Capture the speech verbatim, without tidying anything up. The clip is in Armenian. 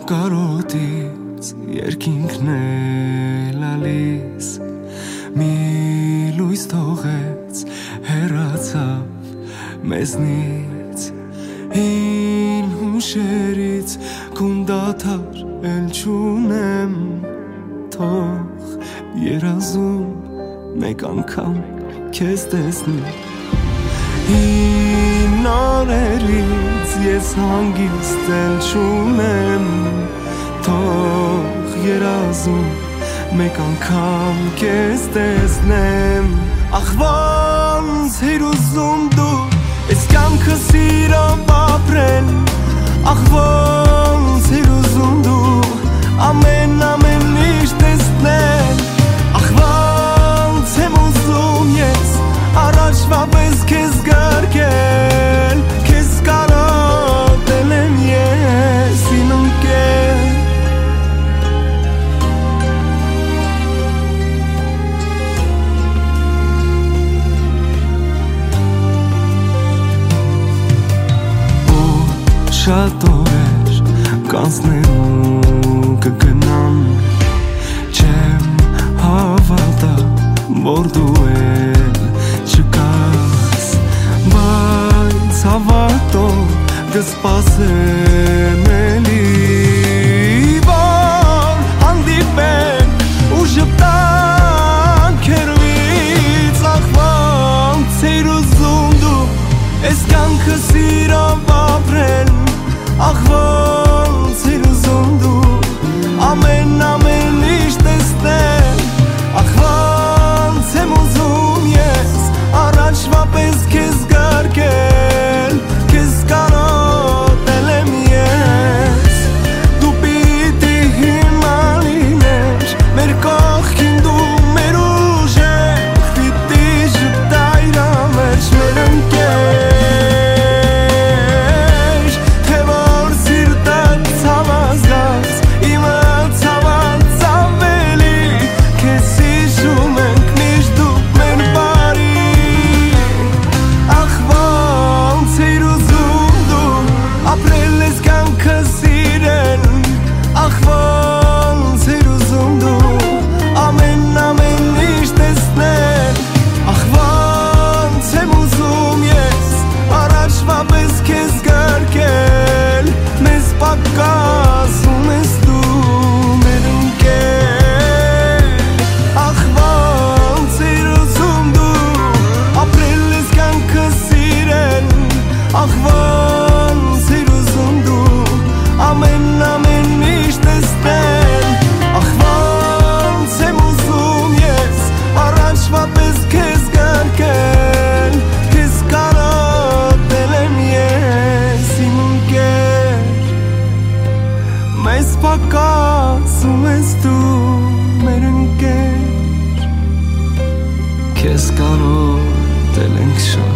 կարոտից երկինքն էլ ալիս մի լույս թողեց հեռացավ մեզնից հին հուշերից կունդաթար էլ չունեմ թող երազում մեկ անգամ քեզ տեսնի հին օրերից ես հանգիստ էլ չունեմ թող երազում մեկ անգամ քեզ տեսնեմ ախ ոնց էր ուզում դու այս կյանքը սիրով ապրել ախ ոնց էր ուզում դու ամեն ամեն ինչ տեսնել ախ ոնց եմ ուզում ես առաջվա պես քեզ գարկել քեզ կարոտել եմ ես իմ ընկեր շատ օրեր կանցնեն ու կգնան չեմ հավատա որ դու էլ չկաս բայց հավատով կսպասեմ էլի որ հանդիպենք ու ժպտանք հեռվից ախ ոնց էր ուզում դու այս կյանքը սիրով ապրել ախ ոնց էր ուզում դու ամեն ամեն ինչ տեսնել ախ ոնց եմ ուզում ես առաջվա պես քեզ գարկել քեզ կարոտել եմ ես դու պիտի հիմա լինես մեր կողքին դու մեր ուժեղ պիտի ժպտայր ամեջ մեր ընկեր Քեզ կարոտել ենք շատ